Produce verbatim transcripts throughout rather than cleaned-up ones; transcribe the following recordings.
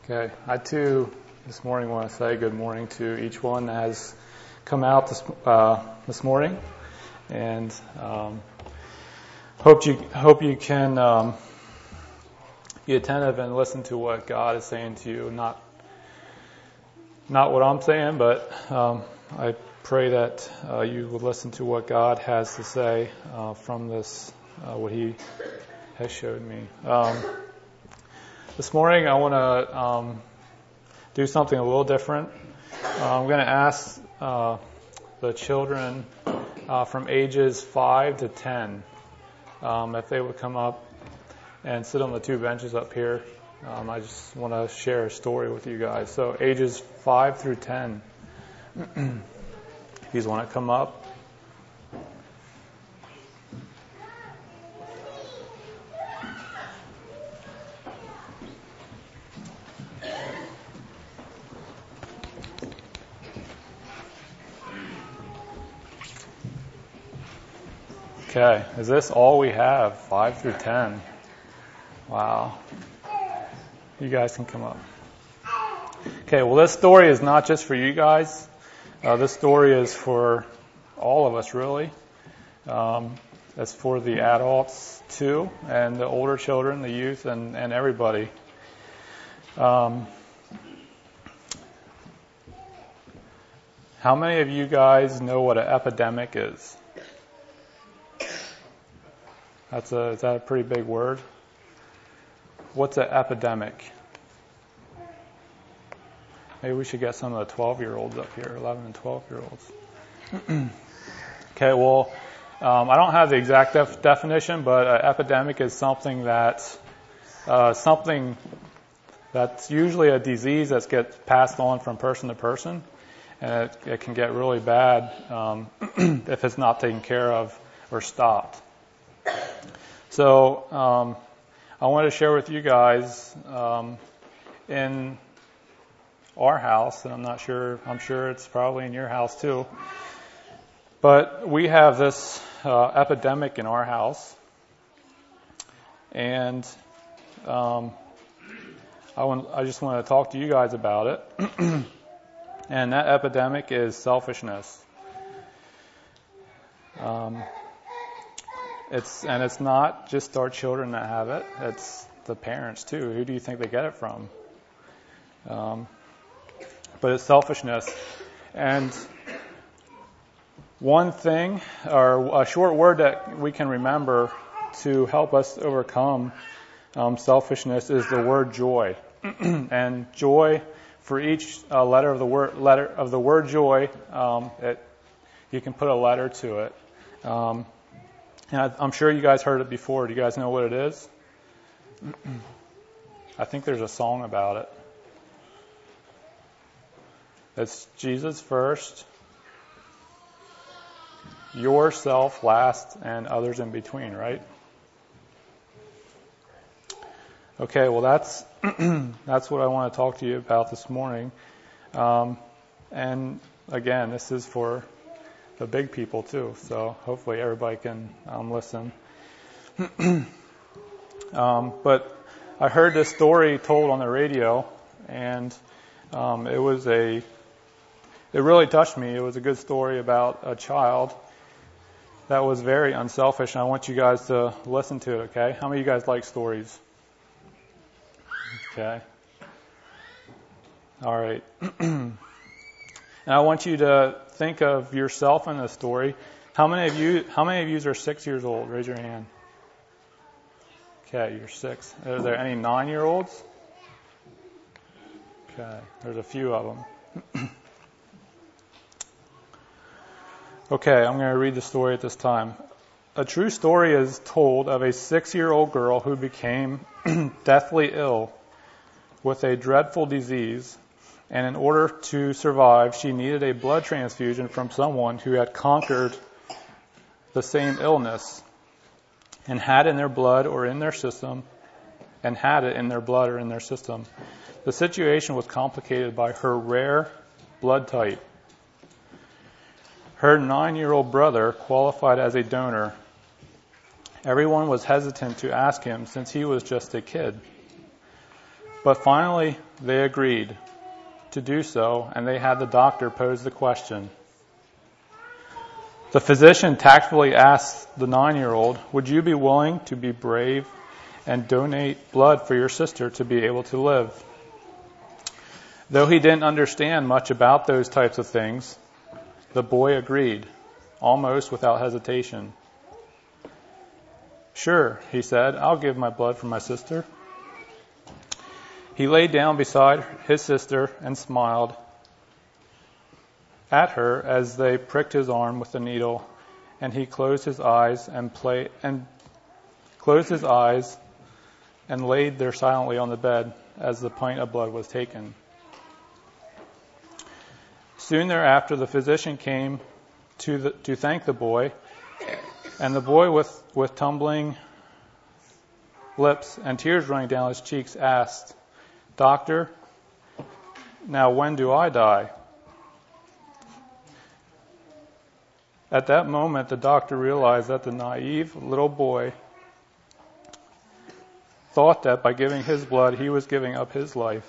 Okay, I too this morning want to say good morning to each one that has come out this uh, this morning, and um, hope you hope you can um, be attentive and listen to what God is saying to you. Not not what I'm saying, but um, I pray that uh, you will listen to what God has to say uh, from this, uh, what He has showed me. Um, This morning I want to um, do something a little different. Uh, I'm going to ask uh, the children uh, from ages five to ten um, if they would come up and sit on the two benches up here. Um, I just want to share a story with you guys. So ages five through ten. If you want to come up. Okay, is this all we have? Five through ten. Wow. You guys can come up. Okay, well, this story is not just for you guys. Uh, this story is for all of us, really. Um, it's for the adults, too, and the older children, the youth, and, and everybody. Um, how many of you guys know what an epidemic is? That's a, is that a pretty big word? What's an epidemic? Maybe we should get some of the twelve-year-olds up here, eleven and twelve-year-olds. Okay, well, um, I don't have the exact def- definition, but an epidemic is something that, uh, something that's usually a disease that gets passed on from person to person, and it, it can get really bad um, if it's not taken care of or stopped. So um, I want to share with you guys um, in our house, and I'm not sure, I'm sure it's probably in your house too, but we have this uh, epidemic in our house, and um, I, want, I just want to talk to you guys about it. And that epidemic is selfishness. Um, It's and it's not just our children that have it. It's the parents too. Who do you think they get it from? Um, but it's selfishness. And one thing, or a short word that we can remember to help us overcome um, selfishness is the word joy. And joy, for each uh, letter of the word letter of the word joy, um, it, you can put a letter to it. Um, And I, I'm sure you guys heard it before. Do you guys know what it is? I think there's a song about it. It's Jesus first, yourself last, and others in between, right? Okay, well that's that's what I want to talk to you about this morning. Um, and again, this is for the big people too, so hopefully everybody can um, listen. um, but I heard this story told on the radio, and um, it was a, it really touched me. It was a good story about a child that was very unselfish, and I want you guys to listen to it, okay? How many of you guys like stories? Okay. All right. And I want you to think of yourself in this story. How many of you, how many of you are six years old? Raise your hand. Okay, you're six. Are there any nine-year-olds? Okay, there's a few of them. Okay, I'm going to read the story at this time. A true story is told of a six-year-old girl who became deathly ill with a dreadful disease. And in order to survive, she needed a blood transfusion from someone who had conquered the same illness and had in their blood or in their system, and had it in their blood or in their system. The situation was complicated by her rare blood type. Her nine-year-old brother qualified as a donor. Everyone was hesitant to ask him since he was just a kid. But finally, they agreed to do so, and they had the doctor pose the question. The physician tactfully asked the nine-year-old, "Would you be willing to be brave and donate blood for your sister to be able to live?" Though he didn't understand much about those types of things, the boy agreed, almost without hesitation. "Sure," he said, "I'll give my blood for my sister." He lay down beside his sister and smiled at her as they pricked his arm with the needle, and he closed his eyes and play and closed his eyes and laid there silently on the bed as the pint of blood was taken. Soon thereafter, the physician came to the, to thank the boy, and the boy, with, with tumbling lips and tears running down his cheeks, asked, "Doctor, now when do I die?" At that moment, the doctor realized that the naive little boy thought that by giving his blood, he was giving up his life.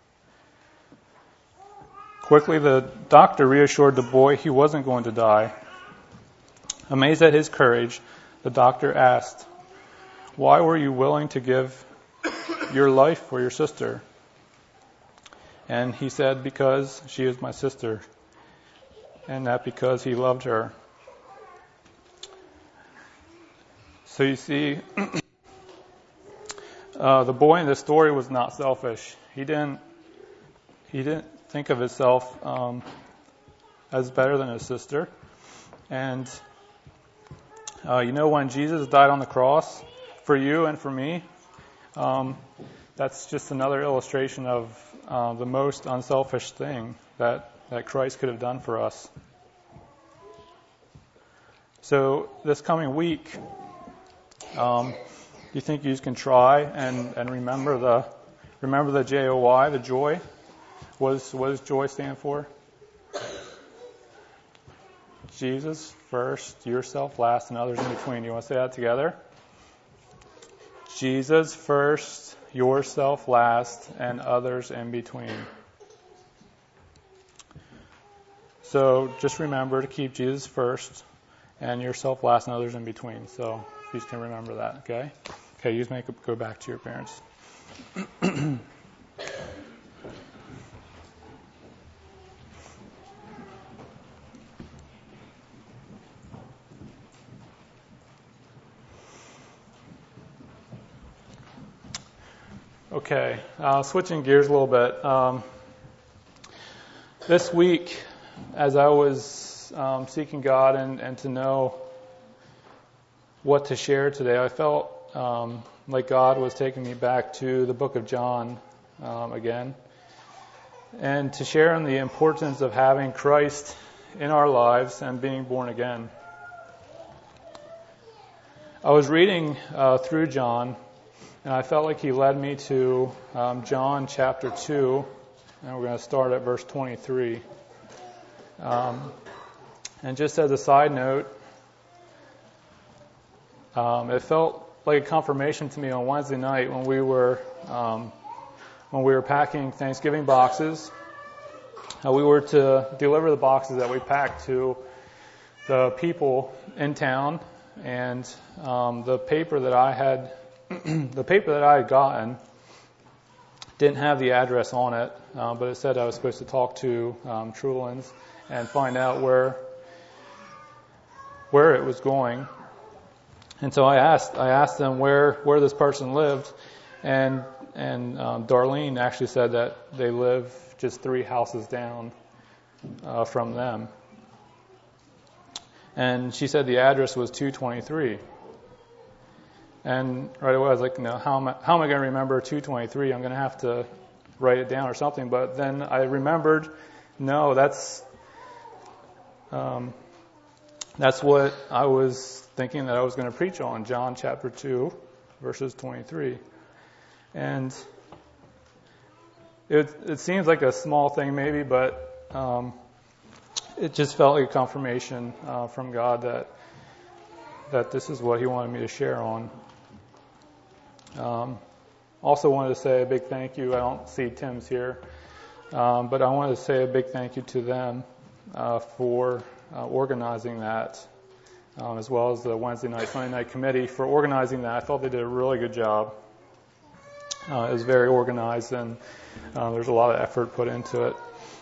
Quickly, the doctor reassured the boy he wasn't going to die. Amazed at his courage, the doctor asked, "Why were you willing to give your life for your sister?" And he said, "Because she is my sister," and that because he loved her. So you see, uh, the boy in this story was not selfish. He didn't. He didn't think of himself um, as better than his sister. And uh, you know, when Jesus died on the cross for you and for me, um, that's just another illustration of uh, the most unselfish thing that, that Christ could have done for us. So this coming week, um, do you think you can try and, and remember the remember the J O Y, the joy? What, is, what does joy stand for? Jesus first, yourself last, and others in between. You want to say that together? Jesus first, yourself last, and others in between. So just remember to keep Jesus first and yourself last and others in between. So if you can remember that, okay? Okay, you just make go back to your parents. Okay, uh, switching gears a little bit. Um, this week, as I was um, seeking God and, and to know what to share today, I felt um, like God was taking me back to the book of John um, again, and to share on the importance of having Christ in our lives and being born again. I was reading uh, through John, and I felt like he led me to um, John chapter two, and we're going to start at verse twenty-three. Um, and just as a side note, um, it felt like a confirmation to me on Wednesday night when we were um, when we were packing Thanksgiving boxes. Uh, we were to deliver the boxes that we packed to the people in town, and um, the paper that I had. The paper that I had gotten didn't have the address on it, uh, but it said I was supposed to talk to um, Trulans and find out where where it was going. And so I asked I asked them where where this person lived, and and um, Darlene actually said that they live just three houses down uh, from them, and she said the address was two twenty-three. And right away I was like, no, how am I, how am I going to remember two twenty-three? I'm going to have to write it down or something. But then I remembered, no, that's um, that's what I was thinking that I was going to preach on, John chapter two, verses twenty-three. And it it seems like a small thing maybe, but um, it just felt like a confirmation uh, from God that that this is what He wanted me to share on. Um, also wanted to say a big thank you. I don't see Tim's here, um, but I wanted to say a big thank you to them uh, for uh, organizing that, um, as well as the Wednesday night, Sunday night committee for organizing that. I thought they did a really good job. Uh, it was very organized, and uh, there's a lot of effort put into it.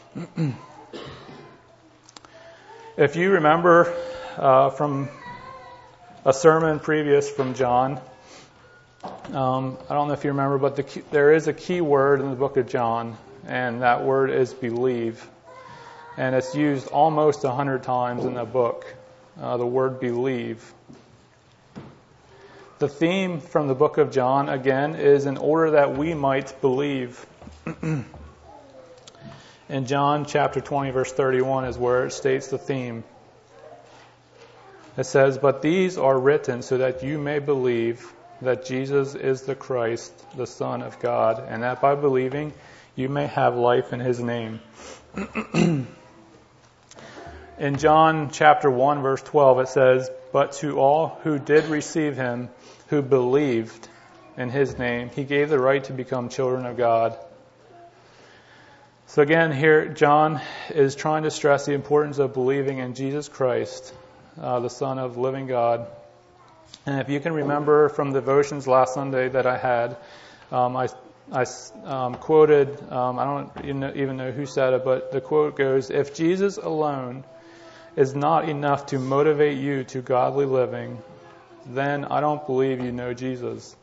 If you remember uh, from a sermon previous from John, um, I don't know if you remember, but the key, there is a key word in the book of John, and that word is believe. And it's used almost a hundred times in the book, uh, the word believe. The theme from the book of John, again, is in order that we might believe. In John chapter twenty, verse thirty-one is where it states the theme. It says, "But these are written so that you may believe that Jesus is the Christ, the Son of God, and that by believing you may have life in His name." In John chapter one, verse twelve, it says, "But to all who did receive Him, who believed in His name, He gave the right to become children of God." So again, here John is trying to stress the importance of believing in Jesus Christ, uh, the Son of the living God. And if you can remember from the devotions last Sunday that I had, um, I, I um, quoted, um, I don't even know who said it, but the quote goes, "If Jesus alone is not enough to motivate you to godly living, then I don't believe you know Jesus."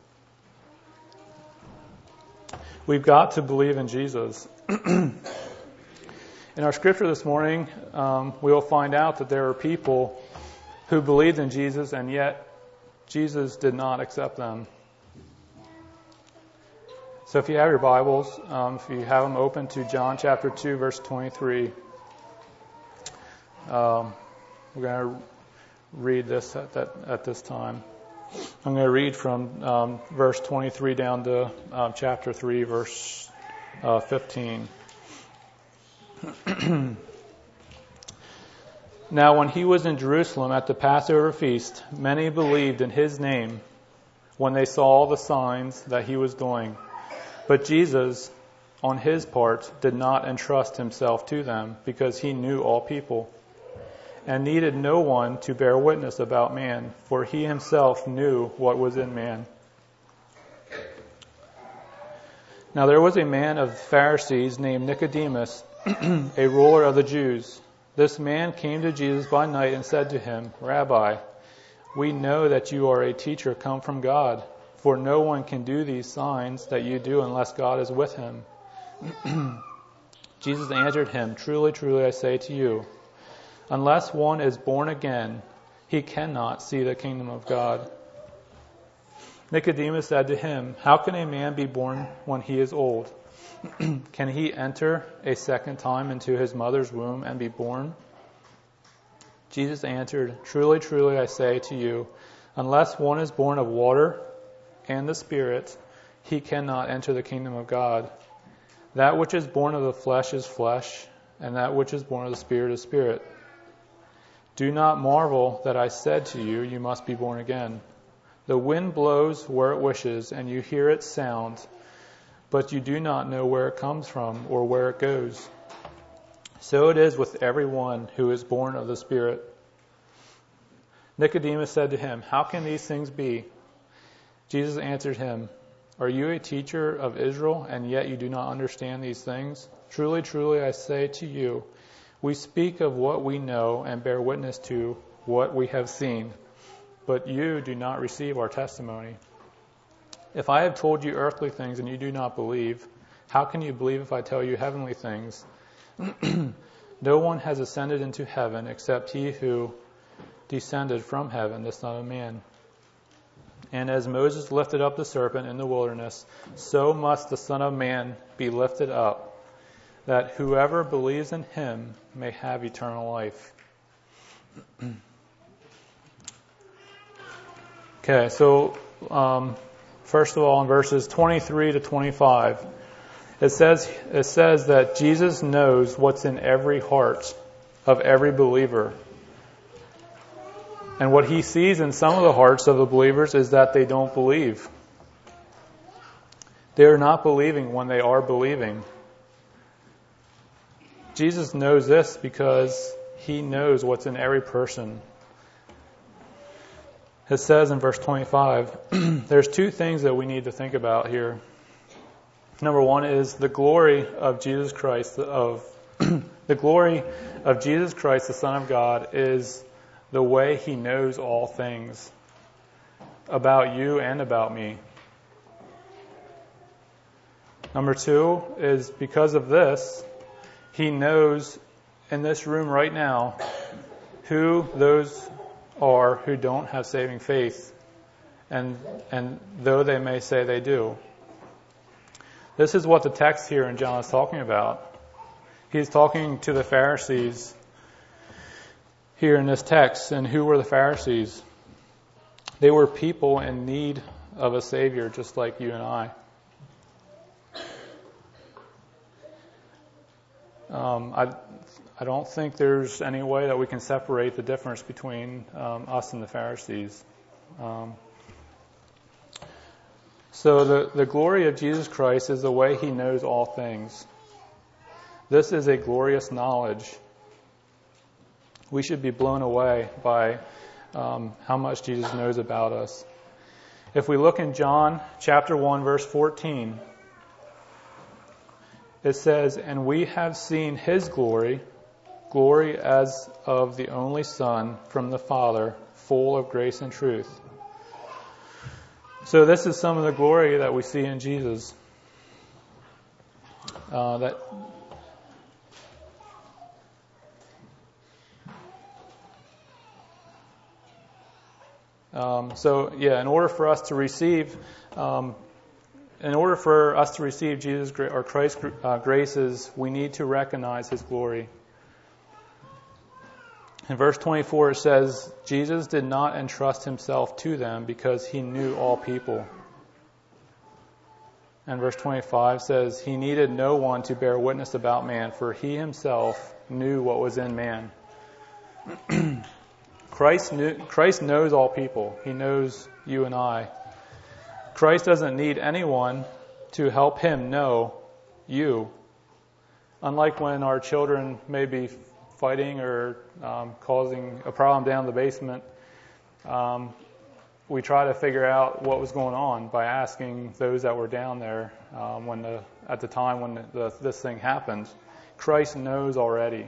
We've got to believe in Jesus. In our scripture this morning, um, we will find out that there are people who believed in Jesus, and yet Jesus did not accept them. So if you have your Bibles, um, if you have them open to John chapter two, verse twenty-three, um, we're going to read this at, that, at this time. I'm going to read from um, verse twenty-three down to um, chapter three, verse uh, fifteen. "Now when he was in Jerusalem at the Passover feast, many believed in his name when they saw all the signs that he was doing. But Jesus, on his part, did not entrust himself to them, because he knew all people, and needed no one to bear witness about man, for he himself knew what was in man. Now there was a man of the Pharisees named Nicodemus, a ruler of the Jews. This man came to Jesus by night and said to him, 'Rabbi, we know that you are a teacher come from God, for no one can do these signs that you do unless God is with him.' Jesus answered him, 'Truly, truly, I say to you, unless one is born again, he cannot see the kingdom of God.' Nicodemus said to him, 'How can a man be born when he is old? Can he enter a second time into his mother's womb and be born?' Jesus answered, 'Truly, truly, I say to you, unless one is born of water and the Spirit, he cannot enter the kingdom of God. That which is born of the flesh is flesh, and that which is born of the Spirit is spirit. Do not marvel that I said to you, you must be born again. The wind blows where it wishes, and you hear its sound, but you do not know where it comes from or where it goes. So it is with everyone who is born of the Spirit.' Nicodemus said to him, 'How can these things be?' Jesus answered him, 'Are you a teacher of Israel, and yet you do not understand these things? Truly, truly, I say to you, we speak of what we know and bear witness to what we have seen, but you do not receive our testimony. If I have told you earthly things and you do not believe, how can you believe if I tell you heavenly things? No one has ascended into heaven except he who descended from heaven, the Son of Man. And as Moses lifted up the serpent in the wilderness, so must the Son of Man be lifted up, that whoever believes in him may have eternal life.'" Okay, so um, first of all, in verses twenty-three to twenty-five, it says it says that Jesus knows what's in every heart of every believer. And what he sees in some of the hearts of the believers is that they don't believe. They are not believing when they are believing. Jesus knows this because he knows what's in every person. It says in verse twenty-five, there's two things that we need to think about here. Number one is the glory of Jesus Christ, of the glory of Jesus Christ, the Son of God, is the way he knows all things about you and about me. Number two is because of this, he knows in this room right now who those are who don't have saving faith, and and though they may say they do. This is what the text here in John is talking about. He's talking to the Pharisees here in this text. And who were the Pharisees? They were people in need of a Savior, just like you and I. Um, I, I don't think there's any way that we can separate the difference between um, us and the Pharisees. Um, so the, the glory of Jesus Christ is the way he knows all things. This is a glorious knowledge. We should be blown away by um, how much Jesus knows about us. If we look in John chapter one, verse fourteen, it says, "And we have seen his glory, glory as of the only Son from the Father, full of grace and truth." So this is some of the glory that we see in Jesus. Uh, that um, so yeah, in order for us to receive, um, in order for us to receive Jesus or Christ's uh, graces, we need to recognize his glory. In verse twenty-four, it says, Jesus did not entrust himself to them because he knew all people. And verse twenty-five says, he needed no one to bear witness about man, for he himself knew what was in man. Christ knew, Christ knows all people. He knows you and I. Christ doesn't need anyone to help him know you. Unlike when our children may be fighting or um, causing a problem down the basement, um, we try to figure out what was going on by asking those that were down there um, when the at the time when the, the, this thing happened. Christ knows already.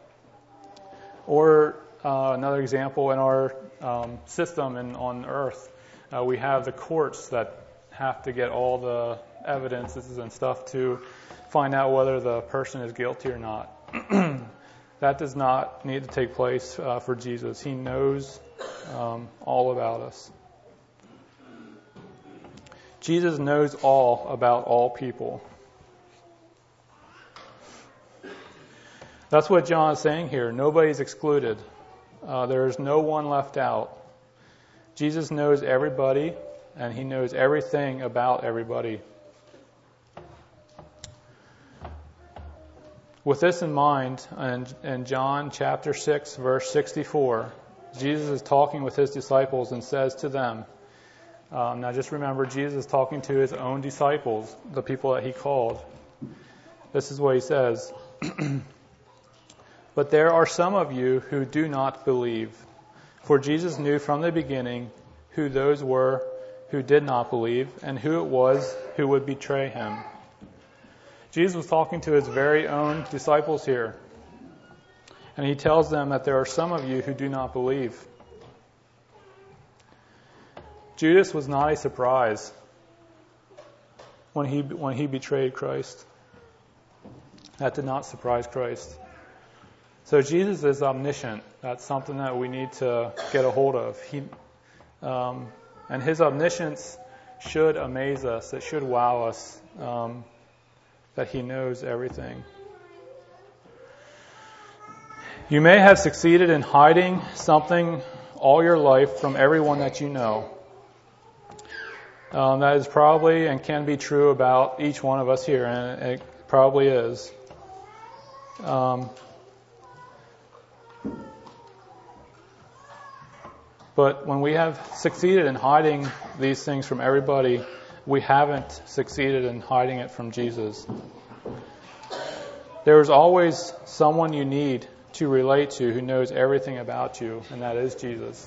Or uh, another example, in our um, system and on Earth, uh, we have the courts that have to get all the evidences and stuff to find out whether the person is guilty or not. That does not need to take place uh, for Jesus. He knows um, all about us. Jesus knows all about all people. That's what John is saying here. Nobody's excluded. Uh, there is no one left out. Jesus knows everybody, and he knows everything about everybody. With this in mind, in, in John chapter six, verse sixty-four, Jesus is talking with his disciples and says to them, um, now just remember, Jesus is talking to his own disciples, the people that he called. This is what he says. But there are some of you who do not believe. For Jesus knew from the beginning who those were who did not believe and who it was who would betray him. Jesus was talking to his very own disciples here. And he tells them that there are some of you who do not believe. Judas was not a surprise when he when he betrayed Christ. That did not surprise Christ. So Jesus is omniscient. That's something that we need to get a hold of. He, um, and his omniscience should amaze us. It should wow us. Um, that he knows everything. You may have succeeded in hiding something all your life from everyone that you know. Um, that is probably and can be true about each one of us here, and it probably is. Um, but when we have succeeded in hiding these things from everybody, we haven't succeeded in hiding it from Jesus. There is always someone you need to relate to who knows everything about you, and that is Jesus.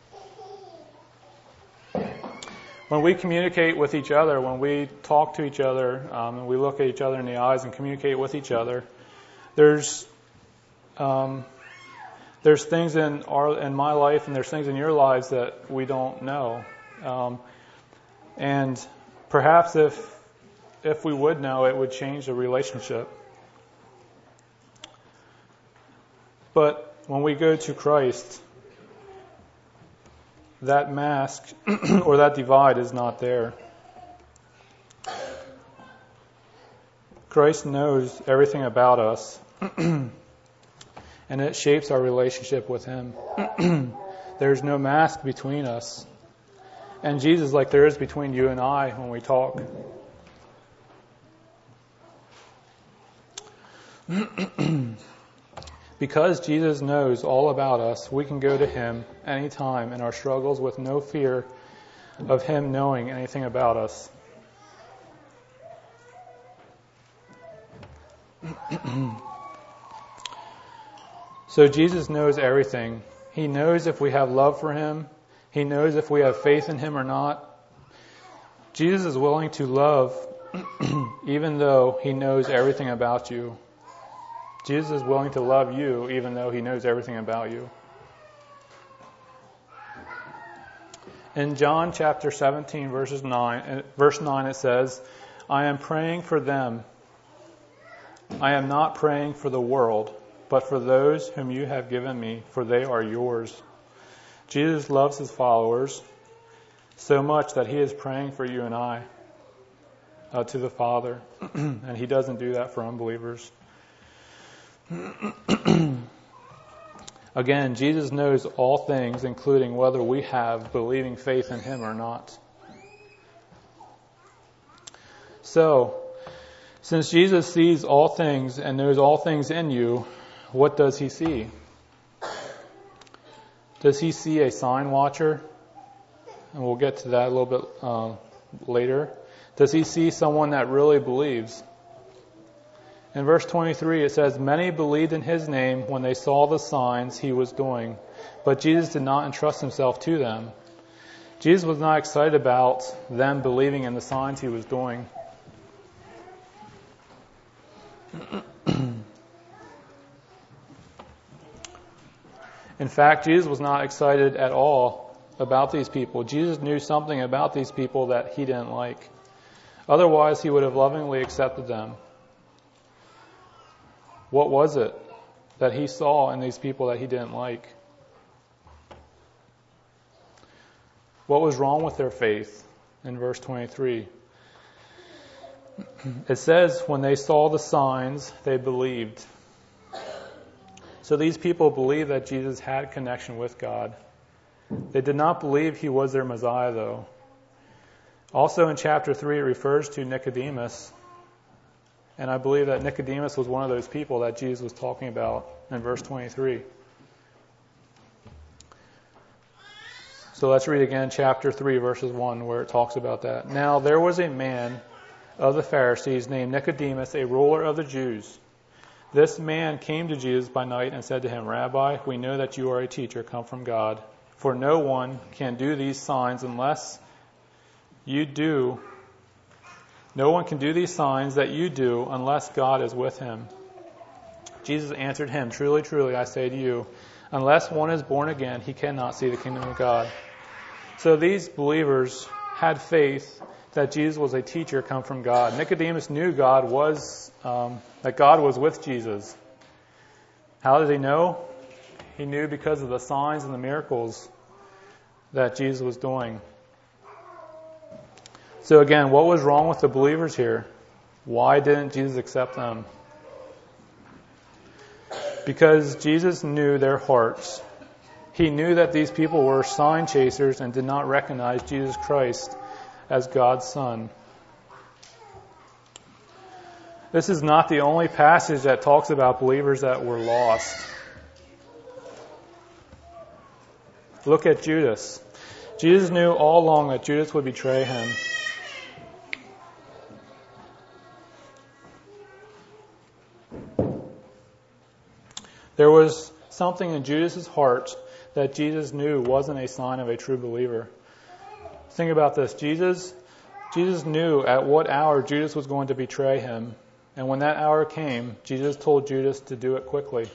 When we communicate with each other, when we talk to each other, um, and we look at each other in the eyes and communicate with each other, there's um, there's things in our in my life and there's things in your lives that we don't know, um, and perhaps if if we would know, it would change the relationship. But when we go to Christ, that mask or that divide is not there. Christ knows everything about us, and it shapes our relationship with Him. There's no mask between us and Jesus like there is between you and I when we talk. Because Jesus knows all about us, we can go to Him anytime in our struggles with no fear of Him knowing anything about us. So Jesus knows everything. He knows if we have love for Him. He knows if we have faith in Him or not. Jesus is willing to love even though He knows everything about you. Jesus is willing to love you even though He knows everything about you. In John chapter seventeen, verses nine, verse nine, it says, I am praying for them. I am not praying for the world, but for those whom you have given me, for they are yours. Jesus loves His followers so much that He is praying for you and I uh, to the Father. And He doesn't do that for unbelievers. Again, Jesus knows all things, including whether we have believing faith in Him or not. So, since Jesus sees all things and knows all things in you, what does He see? Does He see a sign watcher? And we'll get to that a little bit uh, later. Does He see someone that really believes? In verse twenty-three, it says, many believed in His name when they saw the signs He was doing, but Jesus did not entrust Himself to them. Jesus was not excited about them believing in the signs He was doing. In fact, Jesus was not excited at all about these people. Jesus knew something about these people that He didn't like. Otherwise, He would have lovingly accepted them. What was it that He saw in these people that He didn't like? What was wrong with their faith in verse twenty-three? It says, when they saw the signs, they believed. So these people believed that Jesus had connection with God. They did not believe He was their Messiah, though. Also in chapter three, it refers to Nicodemus. And I believe that Nicodemus was one of those people that Jesus was talking about in verse twenty-three. So let's read again chapter three, verses one, where it talks about that. Now there was a man of the Pharisees named Nicodemus, a ruler of the Jews. This man came to Jesus by night and said to Him, Rabbi, we know that you are a teacher come from God, for no one can do these signs unless you do No one can do these signs that you do unless God is with him. Jesus answered him, Truly, truly, I say to you, unless one is born again, he cannot see the kingdom of God. So these believers had faith that Jesus was a teacher come from God. Nicodemus knew God was, um, that God was with Jesus. How did he know? He knew because of the signs and the miracles that Jesus was doing. So again, what was wrong with the believers here? Why didn't Jesus accept them? Because Jesus knew their hearts. He knew that these people were sign chasers and did not recognize Jesus Christ as God's Son. This is not the only passage that talks about believers that were lost. Look at Judas. Jesus knew all along that Judas would betray him. There was something in Judas' heart that Jesus knew wasn't a sign of a true believer. Think about this. Jesus, Jesus knew at what hour Judas was going to betray him. And when that hour came, Jesus told Judas to do it quickly.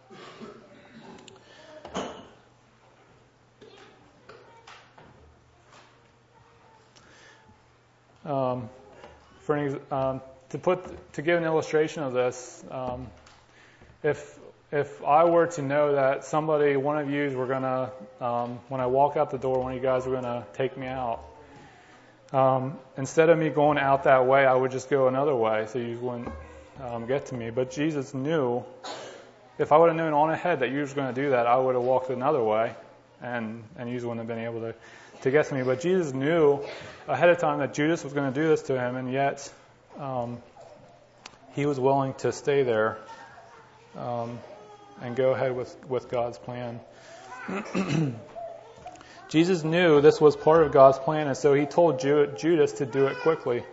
Um, for an, um, to put to give an illustration of this, um, if if I were to know that somebody, one of you, were gonna, um, when I walk out the door, one of you guys were gonna take me out. Um, instead of me going out that way, I would just go another way, so you wouldn't um, get to me. But Jesus knew, if I would have known on ahead that you were going to do that, I would have walked another way, and and you wouldn't have been able to. to get to me. But Jesus knew ahead of time that Judas was going to do this to him, and yet um, he was willing to stay there um, and go ahead with, with God's plan. Jesus knew this was part of God's plan, and so he told Ju- Judas to do it quickly.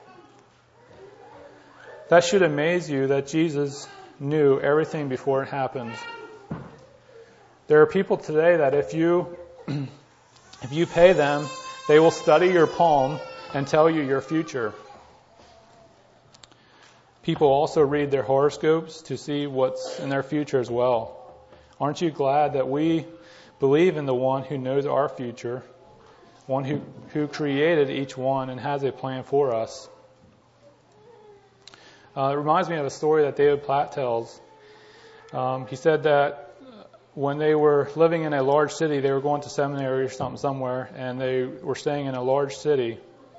That should amaze you that Jesus knew everything before it happened. There are people today that if you If you pay them, they will study your palm and tell you your future. People also read their horoscopes to see what's in their future as well. Aren't you glad that we believe in the one who knows our future, one who, who created each one and has a plan for us? Uh, it reminds me of a story that David Platt tells. Um, he said that when they were living in a large city, they were going to seminary or something somewhere, and they were staying in a large city.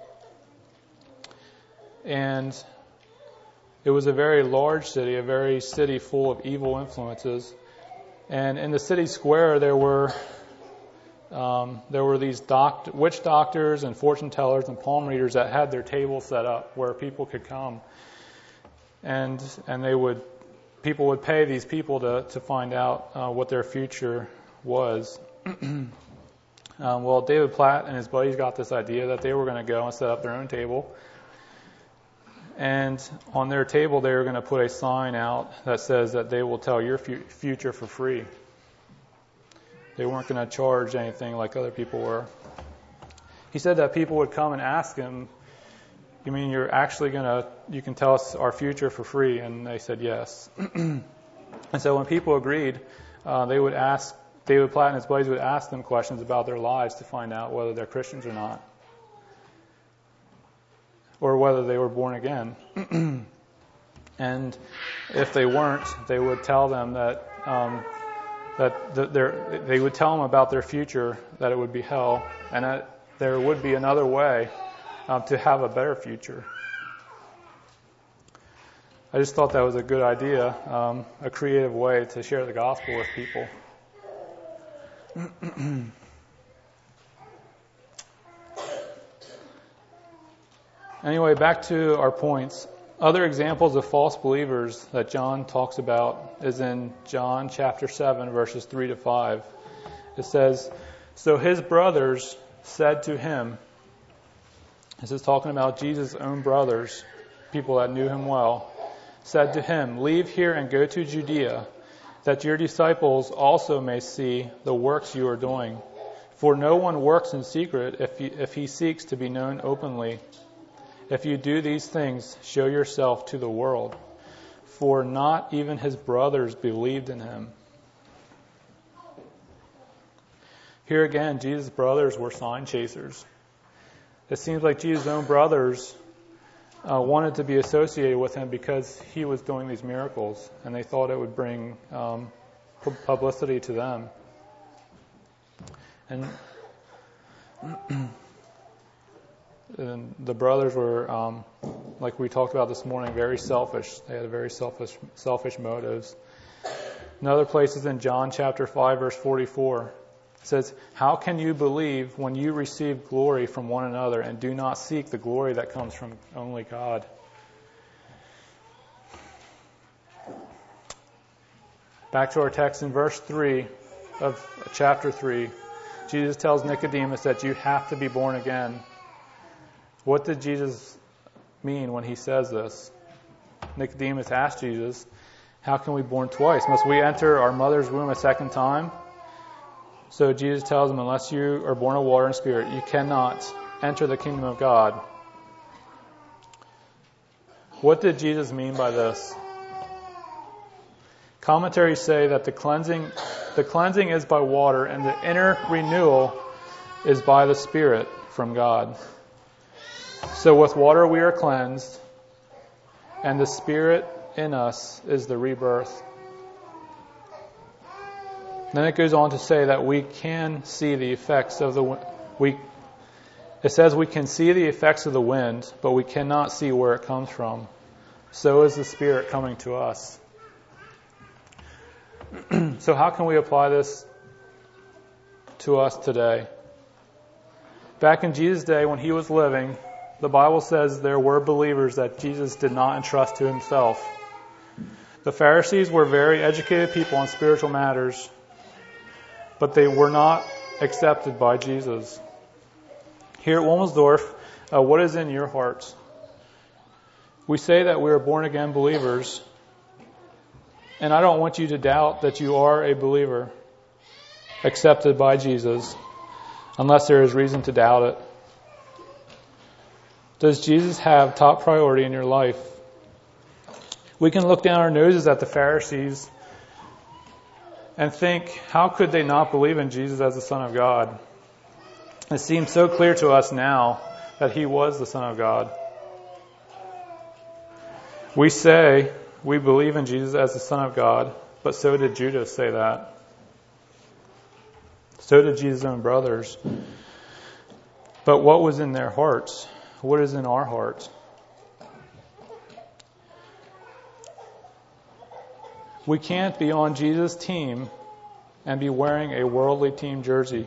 And it was a very large city, a very city full of evil influences. And in the city square, there were um, there were these doct- witch doctors and fortune tellers and palm readers that had their tables set up where people could come, and and they would. People would pay these people to, to find out uh, what their future was. um, well, David Platt and his buddies got this idea that they were going to go and set up their own table. And on their table, they were going to put a sign out that says that they will tell your fu- future for free. They weren't going to charge anything like other people were. He said that people would come and ask him, "You mean you're actually going to, you can tell us our future for free?" And they said yes. And so when people agreed, uh, they would ask, David Platt and his buddies would ask them questions about their lives to find out whether they're Christians or not, or whether they were born again. And if they weren't, they would tell them that um, that the, they would tell them about their future, that it would be hell, and that there would be another way Um, to have a better future. I just thought that was a good idea, um, a creative way to share the gospel with people. Anyway, back to our points. Other examples of false believers that John talks about is in John chapter seven, verses three to five. It says, "So his brothers said to him," this is talking about Jesus' own brothers, people that knew him well, said to him, "Leave here and go to Judea, that your disciples also may see the works you are doing. For no one works in secret if he, if he seeks to be known openly. If you do these things, show yourself to the world." For not even his brothers believed in him. Here again, Jesus' brothers were sign chasers. It seems like Jesus' own brothers uh, wanted to be associated with him because he was doing these miracles, and they thought it would bring um, publicity to them. And, and the brothers were, um, like we talked about this morning, very selfish. They had very selfish, selfish motives. Another place is in John chapter five, verse forty-four. It says, "How can you believe when you receive glory from one another and do not seek the glory that comes from only God?" Back to our text in verse three of chapter three. Jesus tells Nicodemus that you have to be born again. What did Jesus mean when he says this? Nicodemus asked Jesus, How can we be born twice? Must we enter our mother's womb a second time? So Jesus tells them, unless you are born of water and spirit, you cannot enter the kingdom of God. What did Jesus mean by this? Commentaries say that the cleansing, the cleansing is by water, and the inner renewal is by the Spirit from God. So with water we are cleansed, and the Spirit in us is the rebirth. Then it goes on to say that we can see the effects of the we. It says we can see the effects of the wind, but we cannot see where it comes from. So is the Spirit coming to us. So how can we apply this to us today? Back in Jesus' day when he was living, the Bible says there were believers that Jesus did not entrust to himself. The Pharisees were very educated people on spiritual matters, but they were not accepted by Jesus. Here at Wilmsdorf, uh, what is in your hearts? We say that we are born again believers, and I don't want you to doubt that you are a believer accepted by Jesus, unless there is reason to doubt it. Does Jesus have top priority in your life? We can look down our noses at the Pharisees and think, how could they not believe in Jesus as the Son of God? It seems so clear to us now that he was the Son of God. We say we believe in Jesus as the Son of God, but so did Judas say that. So did Jesus' own brothers. But what was in their hearts? What is in our hearts? We can't be on Jesus' team and be wearing a worldly team jersey.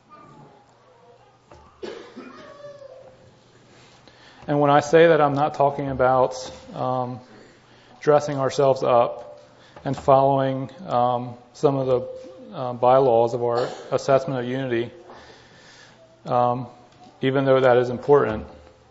And when I say that, I'm not talking about um, dressing ourselves up and following um, some of the uh, bylaws of our assessment of unity, um, even though that is important.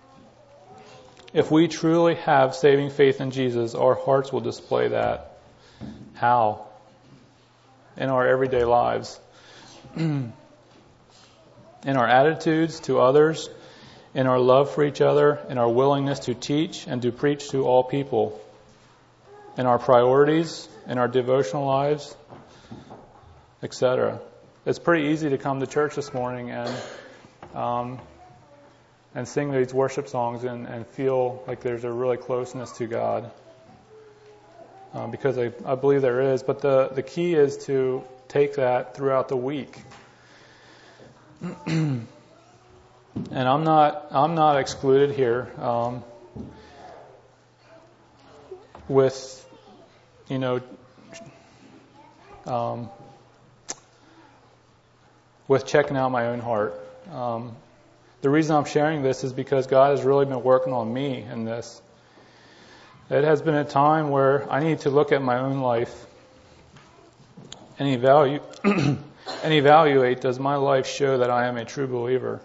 If we truly have saving faith in Jesus, our hearts will display that. How? In our everyday lives. In our attitudes to others, in our love for each other, in our willingness to teach and to preach to all people, in our priorities, in our devotional lives, et cetera. It's pretty easy to come to church this morning and um, and sing these worship songs and, and feel like there's a really closeness to God. Uh, because I, I believe there is. But the, the key is to take that throughout the week. And I'm not I'm not excluded here um, with, you know, um, with checking out my own heart. Um, the reason I'm sharing this is because God has really been working on me in this. It has been a time where I need to look at my own life and evaluate, and evaluate, does my life show that I am a true believer?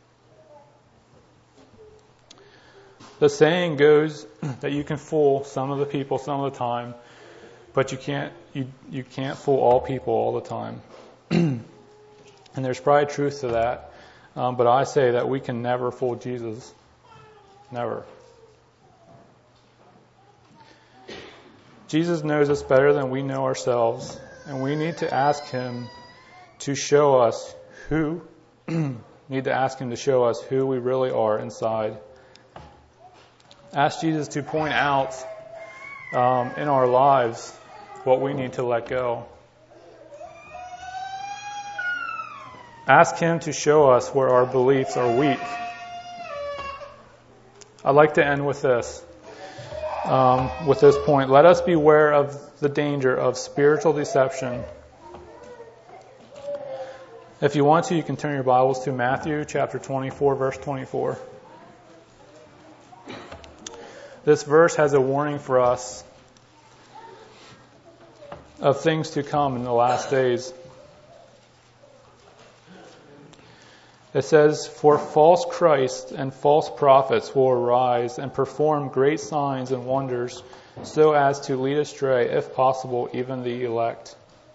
The saying goes that you can fool some of the people some of the time, but you can't you, you can't fool all people all the time. And there's probably truth to that, um, but I say that we can never fool Jesus. Never. Jesus knows us better than we know ourselves, and we need to ask him to show us who, need to ask him to show us who we really are inside. Ask Jesus to point out um, in our lives what we need to let go. Ask him to show us where our beliefs are weak. I'd like to end with this. Um, with this point, let us beware of the danger of spiritual deception. If you want to, you can turn your Bibles to Matthew chapter twenty-four, verse twenty-four. This verse has a warning for us of things to come in the last days. It says, "For false Christs and false prophets will arise and perform great signs and wonders so as to lead astray, if possible, even the elect.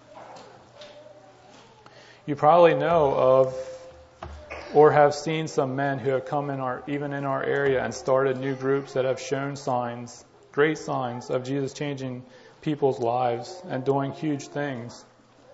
You probably know of or have seen some men who have come in our, even in our area and started new groups that have shown signs, great signs of Jesus changing people's lives and doing huge things.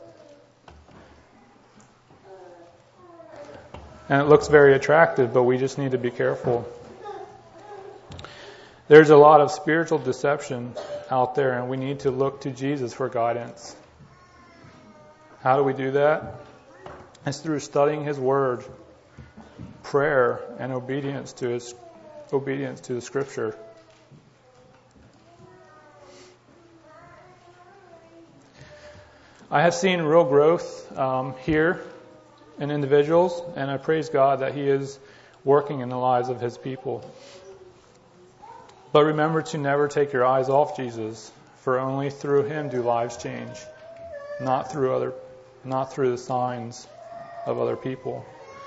And it looks very attractive, but we just need to be careful. There's a lot of spiritual deception out there, and we need to look to Jesus for guidance. How do we do that? It's through studying His Word, prayer, and obedience to His obedience to the Scripture. I have seen real growth um, here in individuals, and I praise God that He is working in the lives of His people. But remember to never take your eyes off Jesus, for only through Him do lives change, not through other, not through the signs of other people.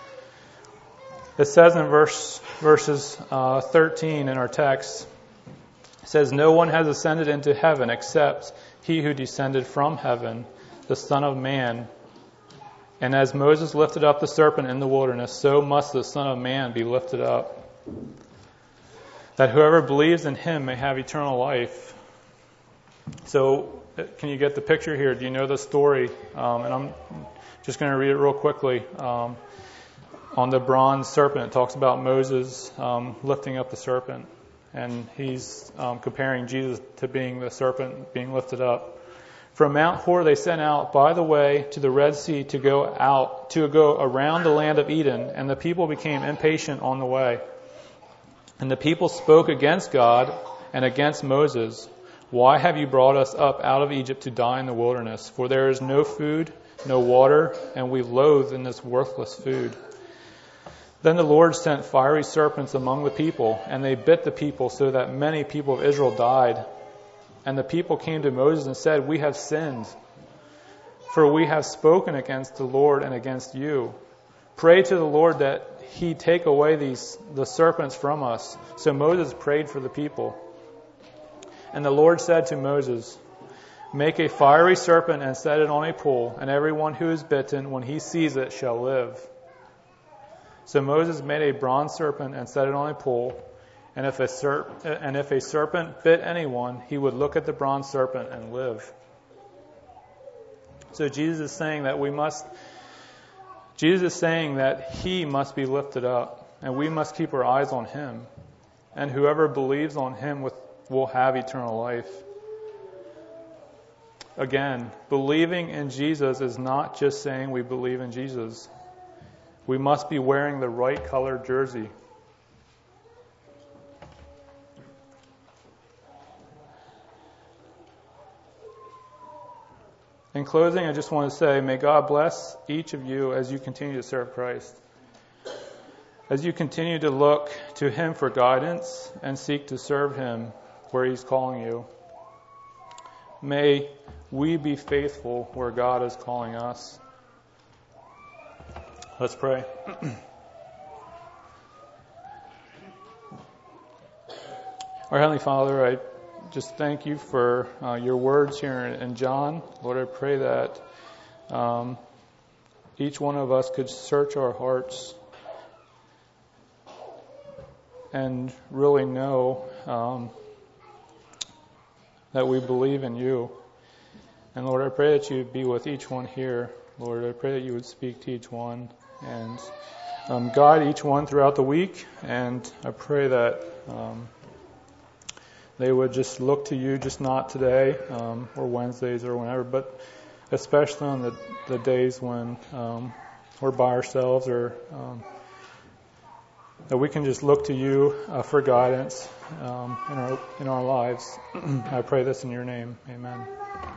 It says in verse verses uh, thirteen in our text, it says, "No one has ascended into heaven except He who descended from heaven, the Son of Man. And as Moses lifted up the serpent in the wilderness, so must the Son of Man be lifted up, that whoever believes in Him may have eternal life." So, can you get the picture here? Do you know the story? Um, and I'm just going to read it real quickly. Um, on the bronze serpent, it talks about Moses um, lifting up the serpent, and he's um, comparing Jesus to being the serpent being lifted up. "From Mount Hor they sent out by the way to the Red Sea to go out to go around the land of Eden, and the people became impatient on the way. And the people spoke against God and against Moses. 'Why have you brought us up out of Egypt to die in the wilderness? For there is no food, no water, and we loathe in this worthless food.' Then the Lord sent fiery serpents among the people, and they bit the people so that many people of Israel died. And the people came to Moses and said, 'We have sinned, for we have spoken against the Lord and against you. Pray to the Lord that He take away these the serpents from us.' So Moses prayed for the people. And the Lord said to Moses, 'Make a fiery serpent and set it on a pole, and everyone who is bitten, when he sees it, shall live.' So Moses made a bronze serpent and set it on a pole. And if a serp- and if a serpent bit anyone, he would look at the bronze serpent and live." So Jesus is saying that we must, Jesus is saying that He must be lifted up, and we must keep our eyes on Him. And whoever believes on Him with, will have eternal life. Again, believing in Jesus is not just saying we believe in Jesus. We must be wearing the right colored jersey. In closing, I just want to say, may God bless each of you as you continue to serve Christ. As you continue to look to Him for guidance and seek to serve Him where He's calling you. May we be faithful where God is calling us. Let's pray. Our Heavenly Father, I just thank You for uh, Your words here in John. Lord, I pray that um, each one of us could search our hearts and really know um, that we believe in You. And Lord, I pray that You be with each one here. Lord, I pray that You would speak to each one and um, guide each one throughout the week. And I pray that um, they would just look to You, just not today um, or Wednesdays or whenever, but especially on the, the days when um, we're by ourselves, or um, that we can just look to You uh, for guidance um, in our in our lives. I pray this in Your name. Amen.